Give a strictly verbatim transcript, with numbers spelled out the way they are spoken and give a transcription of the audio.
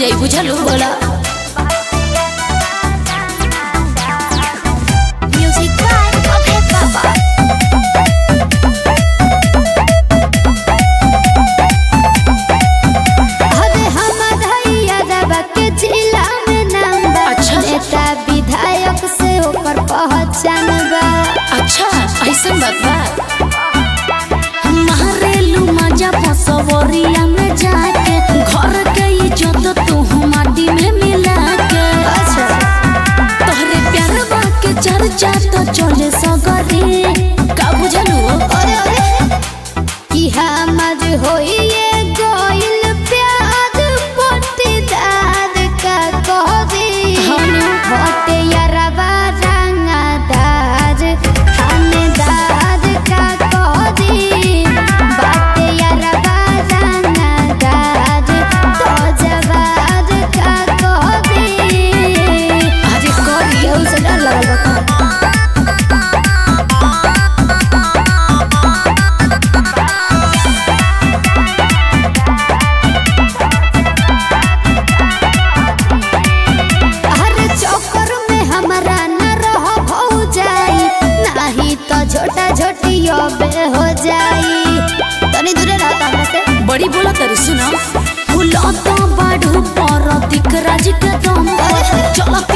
जाई बुझलू बोला म्यूजिक बाय ओके पापा अरे हम धैया दबा के जिला में नाम बा। अच्छा। नेता विधायक से ऊपर पहचान बा। अच्छा ऐसा बात बा मारेलू मजा फसवरिया में जाके घर के इज्जत तू माटी में मिला के अच्छा तोहरे प्यार बा के चर्चा तो चले सगरे का बुझलू अरे अरे कि हमर होइए गोइल प्यार पट्टीदार का कहबी हाँ। होते यारबा रंगदार थानेदार का कहबी बाते यारबा रंगदार तो जवार का कहबी अरे कर केहू से डर लगल बा हर चक्कर में हमरा न रह भौ जाई नहीं तो छोटा छोटियो बे हो जाई तनी दूरे रहता हमरा से बड़ी बोला तर सुना फूल तो बाढ़ू पर दिख राज के दम चल